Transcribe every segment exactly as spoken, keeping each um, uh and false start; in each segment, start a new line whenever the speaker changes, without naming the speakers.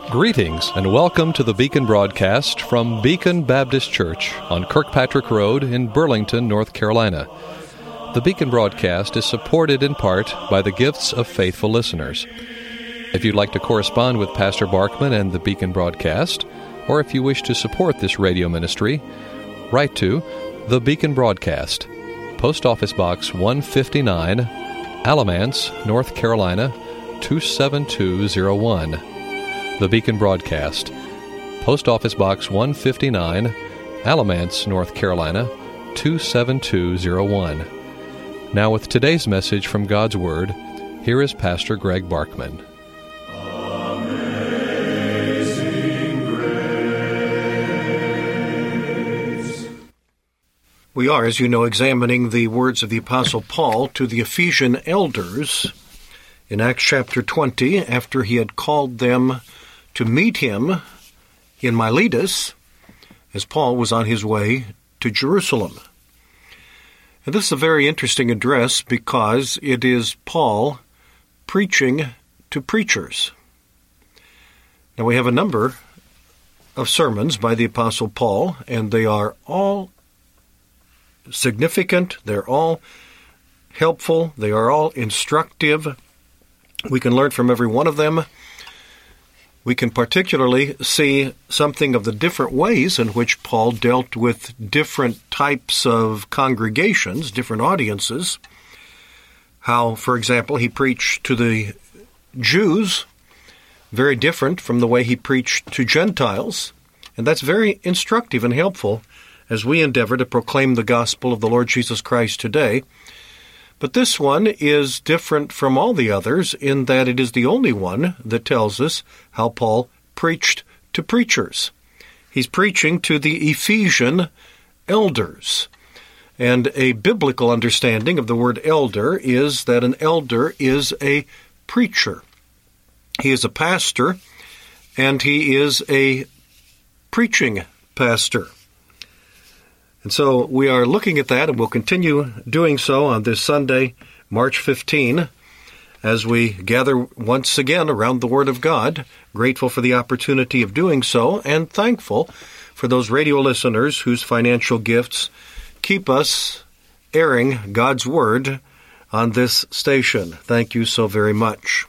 Greetings and welcome to the Beacon broadcast from Beacon Baptist Church on Kirkpatrick Road in Burlington, North Carolina. The Beacon broadcast is supported in part by the gifts of faithful listeners. If you'd like to correspond with Pastor Barkman and the Beacon broadcast, or if you wish to support this radio ministry, write to The Beacon Broadcast, Post Office Box one fifty-nine, Alamance, North Carolina, two seven two zero one. The Beacon Broadcast, Post Office Box one fifty-nine, Alamance, North Carolina, two seven two zero one. Now with today's message from God's Word, here is Pastor Greg Barkman.
Amazing Grace. We are, as you know, examining the words of the Apostle Paul to the Ephesian elders in Acts chapter twenty, after he had called them to meet him in Miletus as Paul was on his way to Jerusalem. And this is a very interesting address because it is Paul preaching to preachers. Now we have a number of sermons by the Apostle Paul, and they are all significant, they're all helpful, they are all instructive. We can learn from every one of them. We can particularly see something of the different ways in which Paul dealt with different types of congregations, different audiences. How, for example, he preached to the Jews, very different from the way he preached to Gentiles. And that's very instructive and helpful as we endeavor to proclaim the gospel of the Lord Jesus Christ today. But this one is different from all the others in that it is the only one that tells us how Paul preached to preachers. He's preaching to the Ephesian elders. And a biblical understanding of the word elder is that an elder is a preacher. He is a pastor, and he is a preaching pastor. And so we are looking at that, and we'll continue doing so on this Sunday, March fifteenth, as we gather once again around the Word of God, grateful for the opportunity of doing so, and thankful for those radio listeners whose financial gifts keep us airing God's Word on this station. Thank you so very much.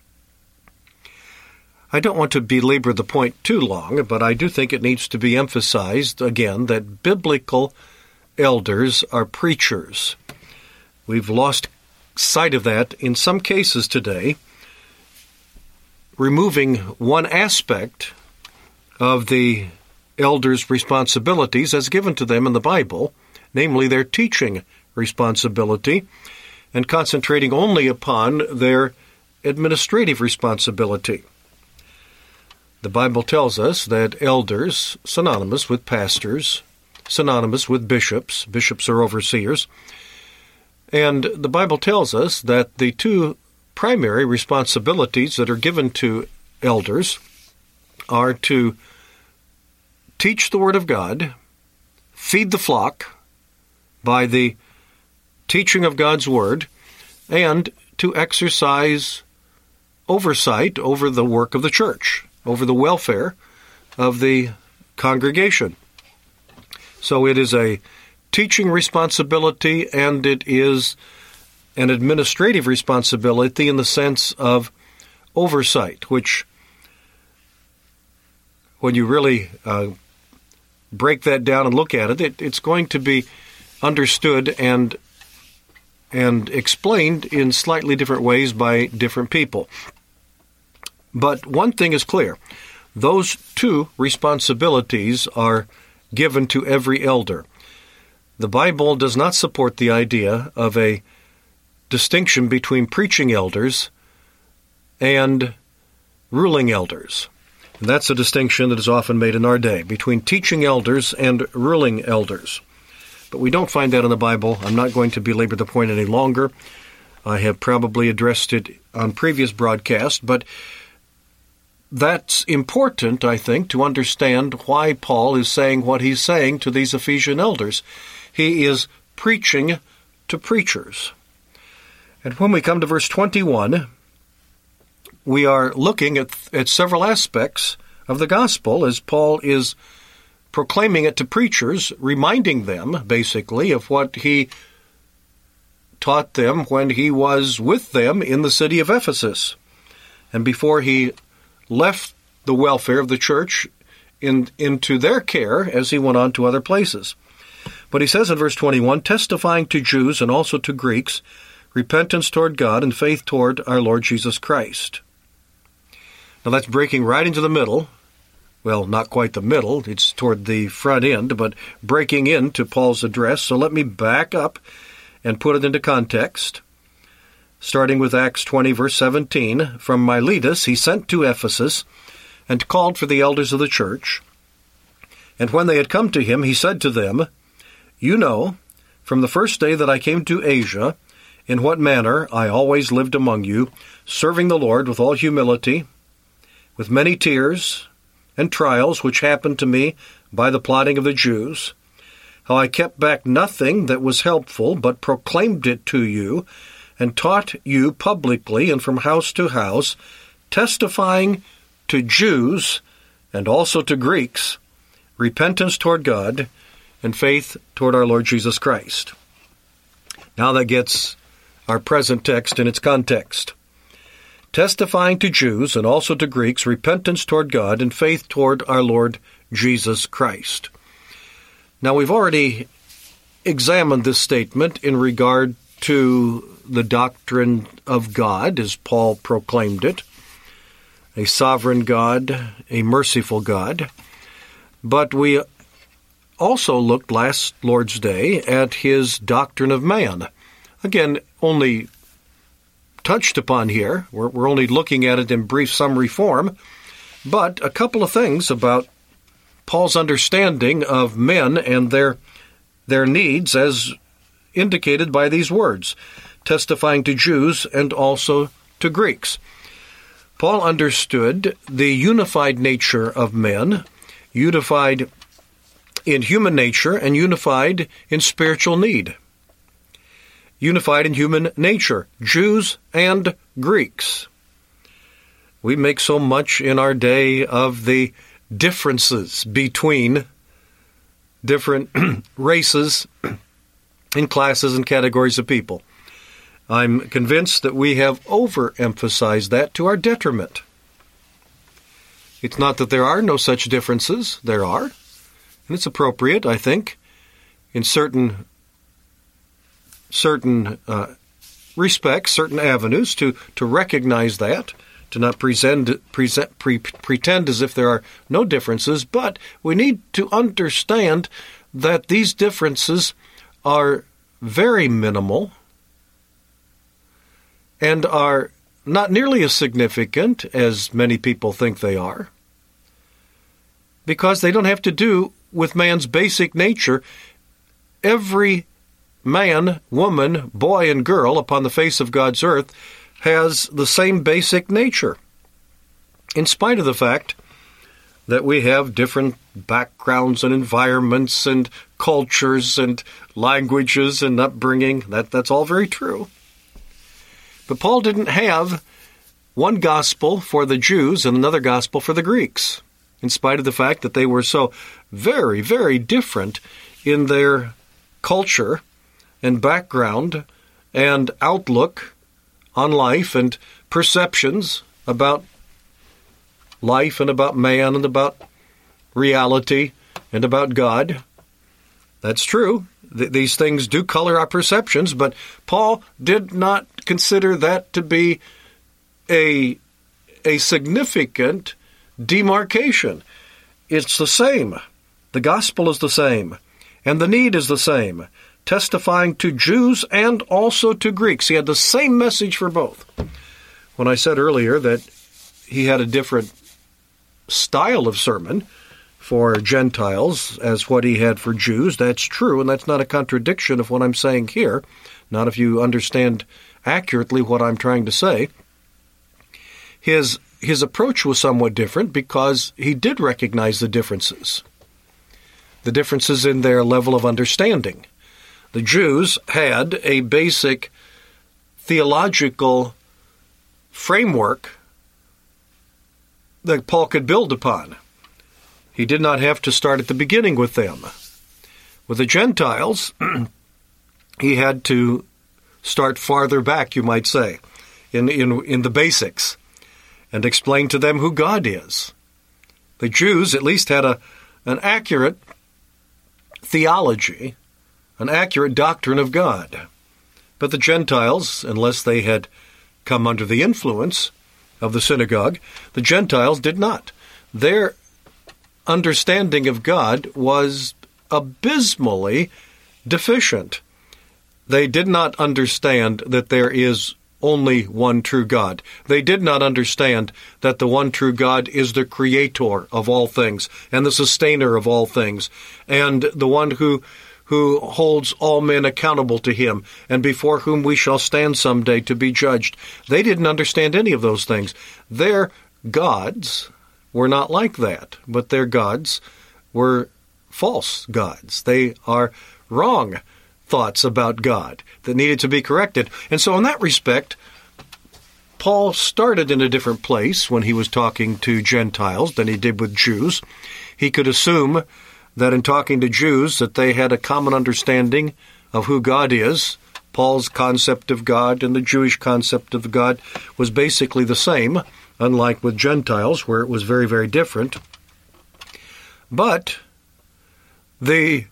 I don't want to belabor the point too long, but I do think it needs to be emphasized again that biblical elders are preachers. We've lost sight of that in some cases today, removing one aspect of the elders' responsibilities as given to them in the Bible, namely their teaching responsibility, and concentrating only upon their administrative responsibility. The Bible tells us that elders, synonymous with pastors, synonymous with bishops, bishops are overseers, and the Bible tells us that the two primary responsibilities that are given to elders are to teach the Word of God, feed the flock by the teaching of God's Word, and to exercise oversight over the work of the church, over the welfare of the congregation. So it is a teaching responsibility, and it is an administrative responsibility in the sense of oversight, which, when you really uh, break that down and look at it, it, it's going to be understood and and explained in slightly different ways by different people. But one thing is clear. Those two responsibilities are given to every elder. The Bible does not support the idea of a distinction between preaching elders and ruling elders. And that's a distinction that is often made in our day, between teaching elders and ruling elders. But we don't find that in the Bible. I'm not going to belabor the point any longer. I have probably addressed it on previous broadcasts, but that's important, I think, to understand why Paul is saying what he's saying to these Ephesian elders. He is preaching to preachers. And when we come to verse twenty-one, we are looking at, at several aspects of the gospel as Paul is proclaiming it to preachers, reminding them, basically, of what he taught them when he was with them in the city of Ephesus, and before he left the welfare of the church in, into their care as he went on to other places. But he says in verse twenty-one, testifying to Jews and also to Greeks, repentance toward God and faith toward our Lord Jesus Christ. Now that's breaking right into the middle. Well, not quite the middle, it's toward the front end, but breaking into Paul's address. So let me back up and put it into context. Starting with Acts twenty, verse seventeen, from Miletus he sent to Ephesus, and called for the elders of the church. And when they had come to him, he said to them, you know, from the first day that I came to Asia, in what manner I always lived among you, serving the Lord with all humility, with many tears and trials which happened to me by the plotting of the Jews, how I kept back nothing that was helpful, but proclaimed it to you, and taught you publicly and from house to house, testifying to Jews and also to Greeks, repentance toward God and faith toward our Lord Jesus Christ. Now that gets our present text in its context. Testifying to Jews and also to Greeks, repentance toward God and faith toward our Lord Jesus Christ. Now we've already examined this statement in regard to the doctrine of God, as Paul proclaimed it, a sovereign God, a merciful God. But we also looked last Lord's Day at his doctrine of man. Again, only touched upon here. We're, we're only looking at it in brief summary form. But a couple of things about Paul's understanding of men and their, their needs as indicated by these words, testifying to Jews and also to Greeks. Paul understood the unified nature of men, unified in human nature and unified in spiritual need. Unified in human nature, Jews and Greeks. We make so much in our day of the differences between different races and classes and categories of people. I'm convinced that we have overemphasized that to our detriment. It's not that there are no such differences. There are. And it's appropriate, I think, in certain certain uh, respects, certain avenues, to, to recognize that, to not present, present, pre, pretend as if there are no differences, but we need to understand that these differences are very minimal and are not nearly as significant as many people think they are, because they don't have to do with man's basic nature. Every man, woman, boy, and girl upon the face of God's earth has the same basic nature, in spite of the fact that we have different backgrounds and environments and cultures and languages and upbringing. That, that's all very true. But Paul didn't have one gospel for the Jews and another gospel for the Greeks, in spite of the fact that they were so very, very different in their culture and background and outlook on life and perceptions about life and about man and about reality and about God. That's true. Th- these things do color our perceptions, but Paul did not consider that to be a, a significant demarcation. It's the same. The gospel is the same, and the need is the same, testifying to Jews and also to Greeks. He had the same message for both. When I said earlier that he had a different style of sermon for Gentiles as what he had for Jews, that's true, and that's not a contradiction of what I'm saying here, not if you understand accurately what I'm trying to say. His his approach was somewhat different because he did recognize the differences, the differences in their level of understanding. The Jews had a basic theological framework that Paul could build upon. He did not have to start at the beginning with them. With the Gentiles, he had to start farther back, you might say, in, in, in the basics, and explain to them who God is. The Jews at least had a, an accurate theology, an accurate doctrine of God. But the Gentiles, unless they had come under the influence of the synagogue, the Gentiles did not. Their understanding of God was abysmally deficient. They did not understand that there is only one true God. They did not understand that the one true God is the creator of all things and the sustainer of all things, and the one who who holds all men accountable to him, and before whom we shall stand someday to be judged. They didn't understand any of those things. Their gods were not like that, but their gods were false gods. They are wrong thoughts about God that needed to be corrected. And so in that respect, Paul started in a different place when he was talking to Gentiles than he did with Jews. He could assume that in talking to Jews that they had a common understanding of who God is. Paul's concept of God and the Jewish concept of God was basically the same, unlike with Gentiles, where it was very, very different. But the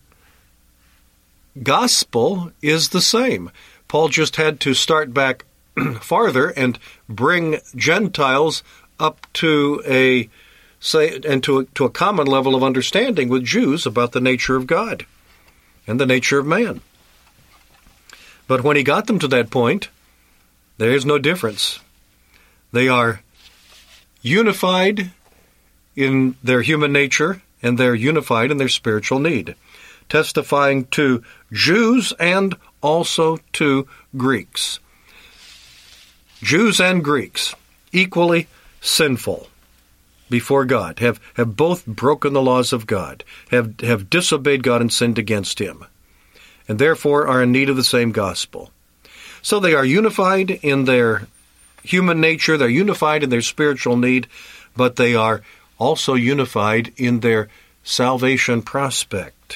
gospel is the same. Paul just had to start back farther and bring Gentiles up to a say and to a, to a common level of understanding with Jews about the nature of God and the nature of man. But when he got them to that point, there is no difference. They are unified in their human nature, and they're unified in their spiritual need, testifying to Jews and also to Greeks. Jews and Greeks, equally sinful before God, have, have both broken the laws of God, have, have disobeyed God and sinned against him, and therefore are in need of the same gospel. So they are unified in their human nature, they're unified in their spiritual need, but they are also unified in their salvation prospect.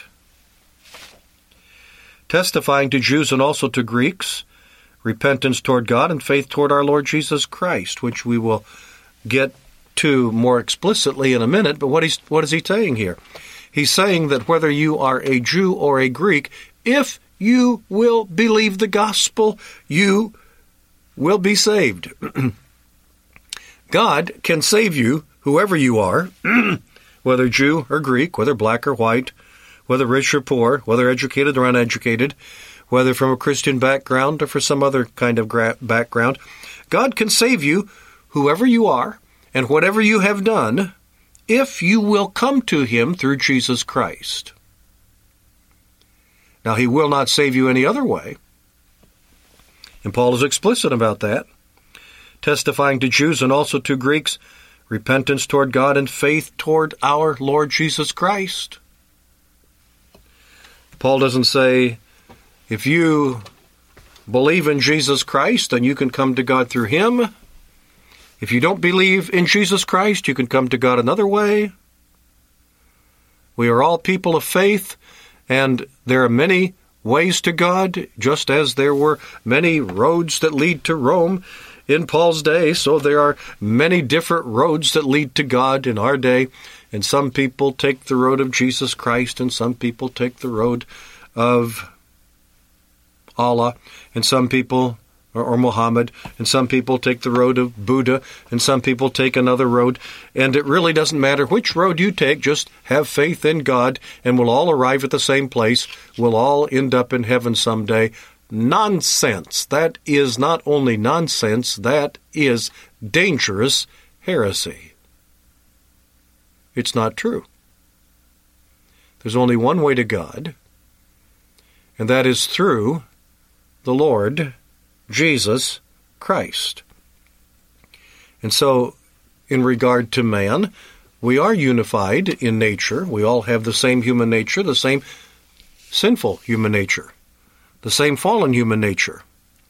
Testifying to Jews and also to Greeks, repentance toward God and faith toward our Lord Jesus Christ, which we will get to more explicitly in a minute, but what, he's, what is he saying here? He's saying that whether you are a Jew or a Greek, if you will believe the gospel, you will be saved. God can save you, whoever you are, whether Jew or Greek, whether black or white, whether rich or poor, whether educated or uneducated, whether from a Christian background or for some other kind of gra- background. God can save you, whoever you are, and whatever you have done, if you will come to him through Jesus Christ. Now, he will not save you any other way. And Paul is explicit about that, testifying to Jews and also to Greeks, repentance toward God and faith toward our Lord Jesus Christ. Paul doesn't say, if you believe in Jesus Christ, then you can come to God through him. If you don't believe in Jesus Christ, you can come to God another way. We are all people of faith, and there are many ways to God, just as there were many roads that lead to Rome in Paul's day, so there are many different roads that lead to God in our day, and some people take the road of Jesus Christ, and some people take the road of Allah, and some people Or, or Muhammad, and some people take the road of Buddha, and some people take another road, and it really doesn't matter which road you take, just have faith in God, and we'll all arrive at the same place, we'll all end up in heaven someday. Nonsense. That is not only nonsense, that is dangerous heresy. It's not true. There's only one way to God, and that is through the Lord Jesus Christ. And so, in regard to man, we are unified in nature. We all have the same human nature, the same sinful human nature, the same fallen human nature.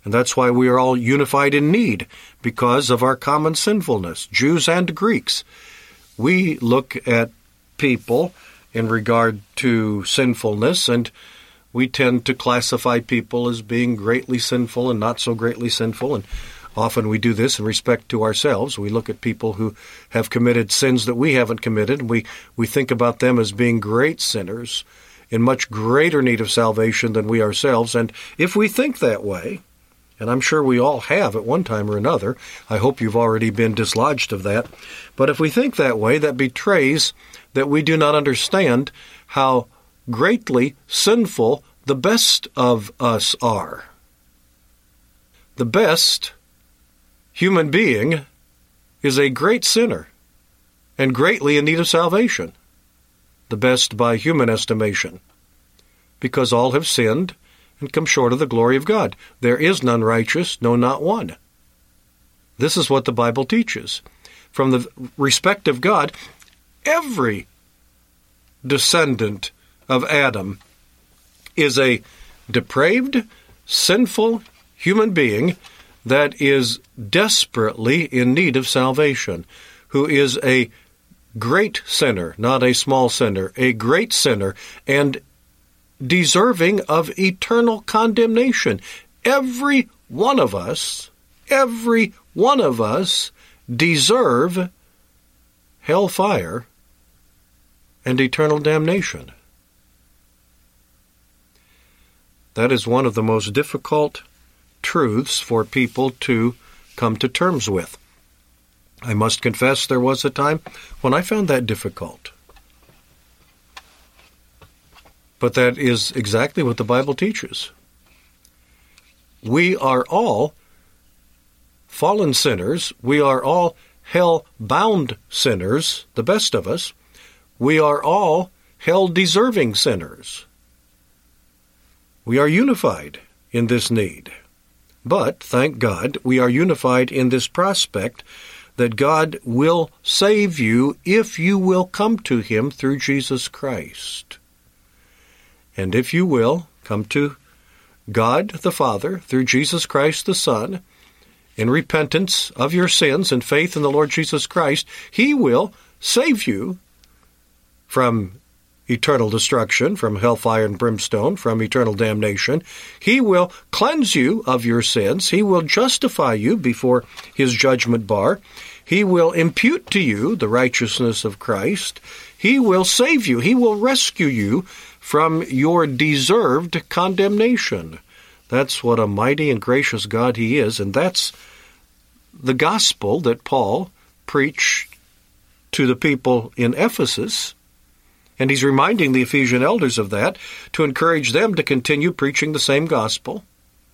And that's why we are all unified in need, because of our common sinfulness, Jews and Greeks. We look at people in regard to sinfulness, and we tend to classify people as being greatly sinful and not so greatly sinful, and often we do this in respect to ourselves. We look at people who have committed sins that we haven't committed, and we, we think about them as being great sinners in much greater need of salvation than we ourselves. And if we think that way, and I'm sure we all have at one time or another, I hope you've already been dislodged of that, but if we think that way, that betrays that we do not understand how greatly sinful the best of us are. The best human being is a great sinner and greatly in need of salvation, the best by human estimation, because all have sinned and come short of the glory of God. There is none righteous, no, not one. This is what the Bible teaches. From the respect of God, every descendant of Adam is a depraved, sinful human being that is desperately in need of salvation, who is a great sinner, not a small sinner, a great sinner, and deserving of eternal condemnation. Every one of us, every one of us deserve hellfire and eternal damnation. That is one of the most difficult truths for people to come to terms with. I must confess there was a time when I found that difficult. But that is exactly what the Bible teaches. We are all fallen sinners. We are all hell-bound sinners, the best of us. We are all hell-deserving sinners. We are unified in this need. But, thank God, we are unified in this prospect that God will save you if you will come to Him through Jesus Christ. And if you will come to God the Father through Jesus Christ the Son, in repentance of your sins and faith in the Lord Jesus Christ, He will save you from eternal destruction, from hellfire and brimstone, from eternal damnation. He will cleanse you of your sins. He will justify you before His judgment bar. He will impute to you the righteousness of Christ. He will save you. He will rescue you from your deserved condemnation. That's what a mighty and gracious God He is, and that's the gospel that Paul preached to the people in Ephesus. And he's reminding the Ephesian elders of that to encourage them to continue preaching the same gospel.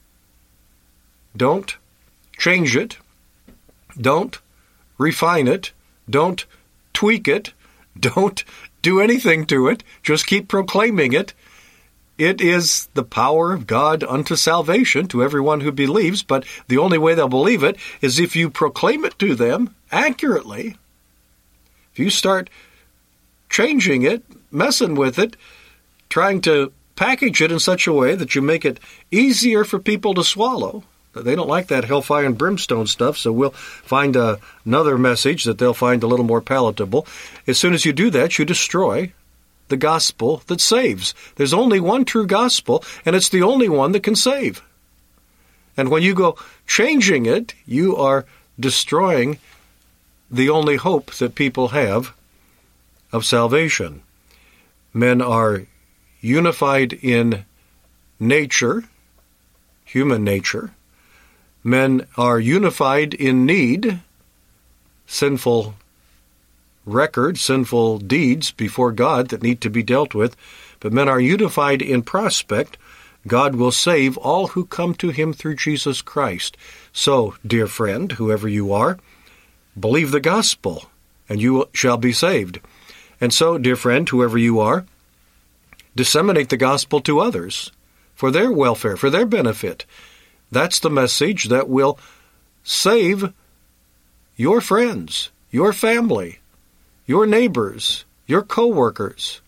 Don't change it. Don't refine it. Don't tweak it. Don't do anything to it. Just keep proclaiming it. It is the power of God unto salvation to everyone who believes, but the only way they'll believe it is if you proclaim it to them accurately. If you start changing it, messing with it, trying to package it in such a way that you make it easier for people to swallow. They don't like that hellfire and brimstone stuff, so we'll find a, another message that they'll find a little more palatable. As soon as you do that, you destroy the gospel that saves. There's only one true gospel, and it's the only one that can save. And when you go changing it, you are destroying the only hope that people have of salvation. Men are unified in nature, human nature. Men are unified in need, sinful record, sinful deeds before God that need to be dealt with. But men are unified in prospect. God will save all who come to Him through Jesus Christ. So, dear friend, whoever you are, believe the gospel, and you shall be saved. And so, dear friend, whoever you are, disseminate the gospel to others for their welfare, for their benefit. That's the message that will save your friends, your family, your neighbors, your co-workers,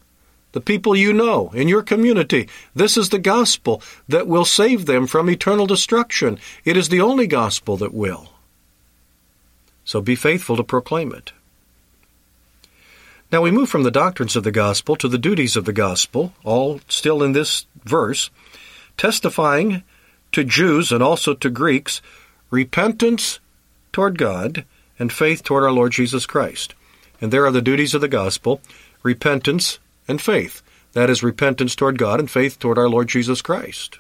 the people you know in your community. This is the gospel that will save them from eternal destruction. It is the only gospel that will. So be faithful to proclaim it. Now we move from the doctrines of the gospel to the duties of the gospel, all still in this verse, testifying to Jews and also to Greeks repentance toward God and faith toward our Lord Jesus Christ. And there are the duties of the gospel, repentance and faith. That is repentance toward God and faith toward our Lord Jesus Christ.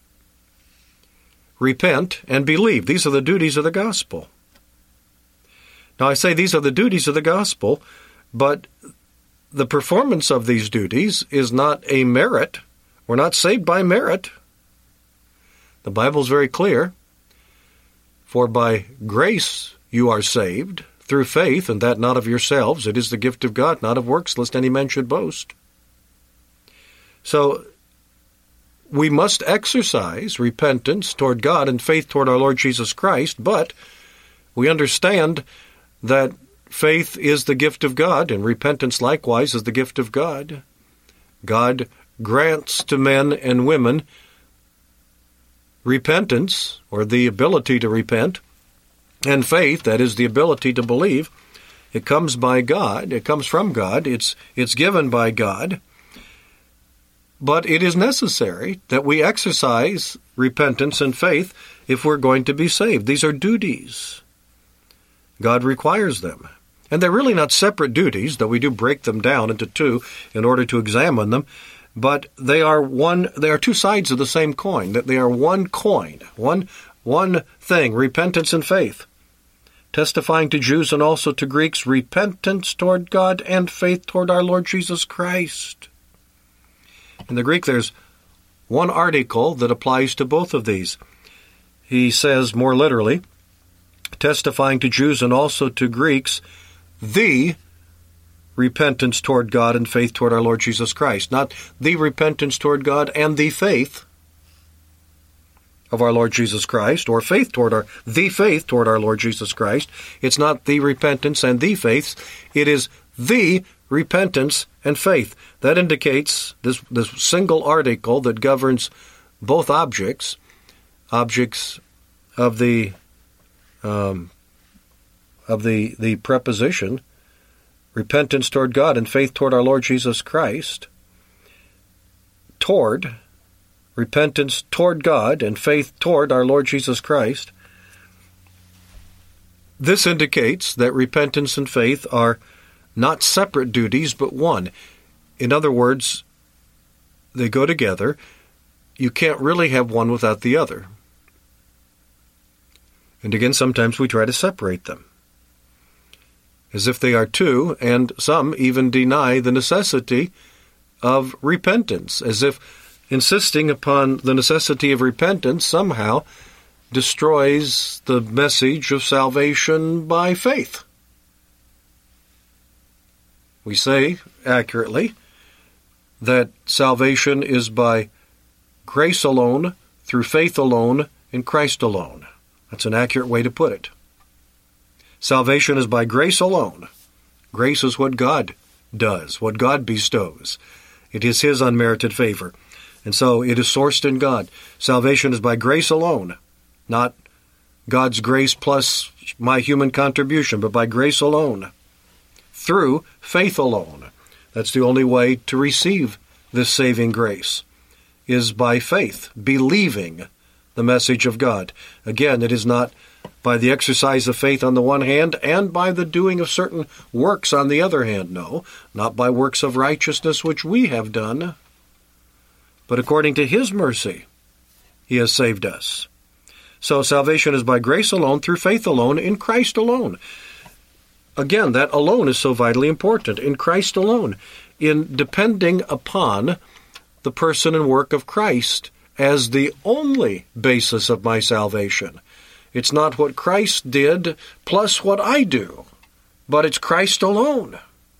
Repent and believe. These are the duties of the gospel. Now I say these are the duties of the gospel, but the performance of these duties is not a merit. We're not saved by merit. The Bible is very clear. For by grace you are saved, through faith, and that not of yourselves. It is the gift of God, not of works, lest any man should boast. So we must exercise repentance toward God and faith toward our Lord Jesus Christ, but we understand that faith is the gift of God, and repentance likewise is the gift of God. God grants to men and women repentance, or the ability to repent, and faith, that is the ability to believe. It comes by God. It comes from God. It's, it's given by God. But it is necessary that we exercise repentance and faith if we're going to be saved. These are duties. God requires them. And they're really not separate duties, though we do break them down into two in order to examine them. But they are one. They are two sides of the same coin. That they are one coin, one one thing: repentance and faith, testifying to Jews and also to Greeks, repentance toward God and faith toward our Lord Jesus Christ. In the Greek, there's one article that applies to both of these. He says more literally, testifying to Jews and also to Greeks, the repentance toward God and faith toward our Lord Jesus Christ. Not the repentance toward God and the faith of our Lord Jesus Christ, or faith toward our, the faith toward our Lord Jesus Christ. It's not the repentance and the faith. It is the repentance and faith. That indicates this, this single article that governs both objects, objects of the um, of the, the preposition, repentance toward God and faith toward our Lord Jesus Christ, toward, repentance toward God and faith toward our Lord Jesus Christ. This indicates that repentance and faith are not separate duties, but one. In other words, they go together. You can't really have one without the other. And again, sometimes we try to separate them, as if they are two, and some even deny the necessity of repentance, as if insisting upon the necessity of repentance somehow destroys the message of salvation by faith. We say, accurately, that salvation is by grace alone, through faith alone, in Christ alone. That's an accurate way to put it. Salvation is by grace alone. Grace is what God does, what God bestows. It is His unmerited favor. And so it is sourced in God. Salvation is by grace alone, not God's grace plus my human contribution, but by grace alone, through faith alone. That's the only way to receive this saving grace, is by faith, believing the message of God. Again, it is not by the exercise of faith on the one hand and by the doing of certain works on the other hand. No, not by works of righteousness which we have done, but according to His mercy, He has saved us. So salvation is by grace alone, through faith alone, in Christ alone. Again, that alone is so vitally important. In Christ alone. In depending upon the person and work of Christ as the only basis of my salvation. It's not what Christ did plus what I do, but it's Christ alone.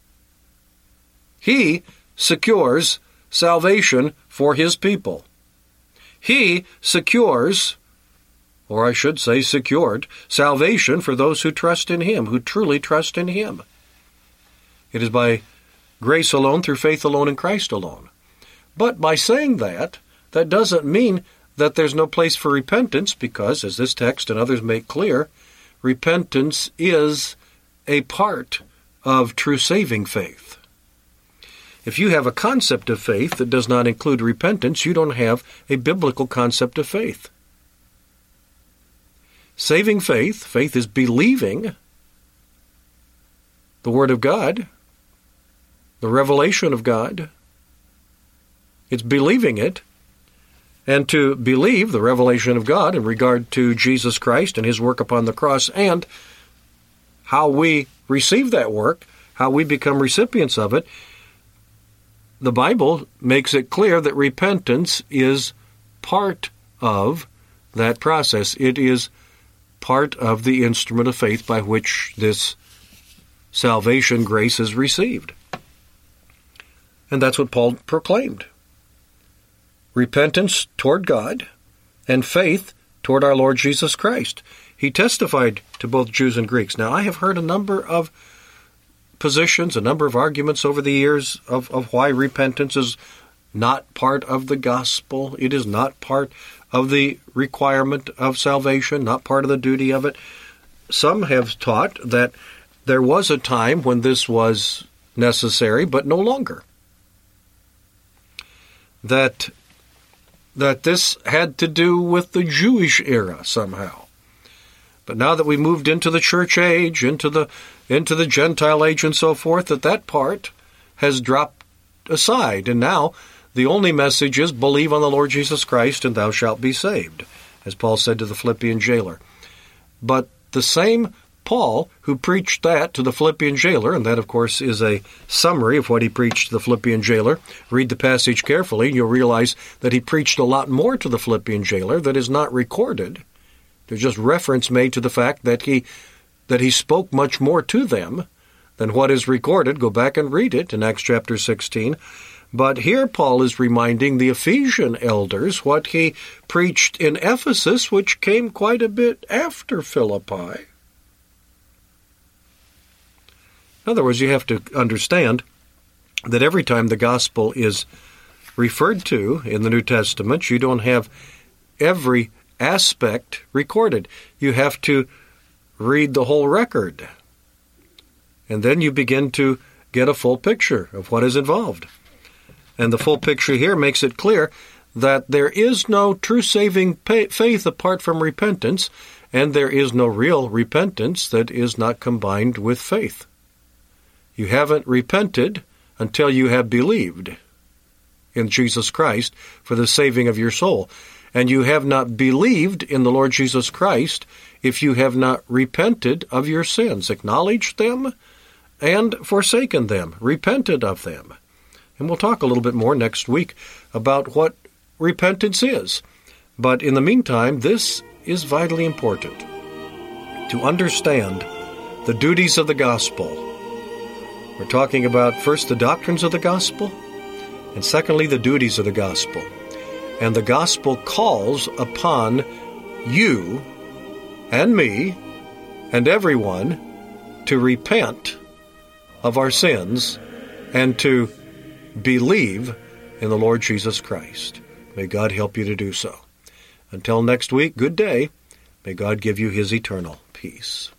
He secures salvation for His people. He secures, or I should say secured, salvation for those who trust in Him, who truly trust in Him. It is by grace alone, through faith alone, in Christ alone. But by saying that, that doesn't mean that there's no place for repentance, because, as this text and others make clear, repentance is a part of true saving faith. If you have a concept of faith that does not include repentance, you don't have a biblical concept of faith. Saving faith, faith is believing the Word of God, the revelation of God. It's believing it. And to believe the revelation of God in regard to Jesus Christ and His work upon the cross, and how we receive that work, how we become recipients of it, the Bible makes it clear that repentance is part of that process. It is part of the instrument of faith by which this salvation grace is received. And that's what Paul proclaimed. Repentance toward God and faith toward our Lord Jesus Christ. He testified to both Jews and Greeks. Now, I have heard a number of positions, a number of arguments over the years of, of why repentance is not part of the gospel. It is not part of the requirement of salvation, not part of the duty of it. Some have taught that there was a time when this was necessary, but no longer. That, that this had to do with the Jewish era somehow. But now that we moved into the church age, into the into the Gentile age and so forth, that that part has dropped aside. And now the only message is believe on the Lord Jesus Christ and thou shalt be saved, as Paul said to the Philippian jailer. But the same Paul who preached that to the Philippian jailer, and that, of course, is a summary of what he preached to the Philippian jailer. Read the passage carefully, and you'll realize that he preached a lot more to the Philippian jailer that is not recorded. There's just reference made to the fact that he that he spoke much more to them than what is recorded. Go back and read it in Acts chapter sixteen. But here Paul is reminding the Ephesian elders what he preached in Ephesus, which came quite a bit after Philippi. In other words, you have to understand that every time the gospel is referred to in the New Testament, you don't have every aspect recorded. You have to read the whole record. And then you begin to get a full picture of what is involved. And the full picture here makes it clear that there is no true saving faith apart from repentance, and there is no real repentance that is not combined with faith. You haven't repented until you have believed in Jesus Christ for the saving of your soul. And you have not believed in the Lord Jesus Christ if you have not repented of your sins, acknowledged them, and forsaken them, repented of them. And we'll talk a little bit more next week about what repentance is. But in the meantime, this is vitally important, to understand the duties of the gospel. We're talking about, first, the doctrines of the gospel, and secondly, the duties of the gospel. And the gospel calls upon you and me and everyone to repent of our sins and to believe in the Lord Jesus Christ. May God help you to do so. Until next week, good day. May God give you His eternal peace.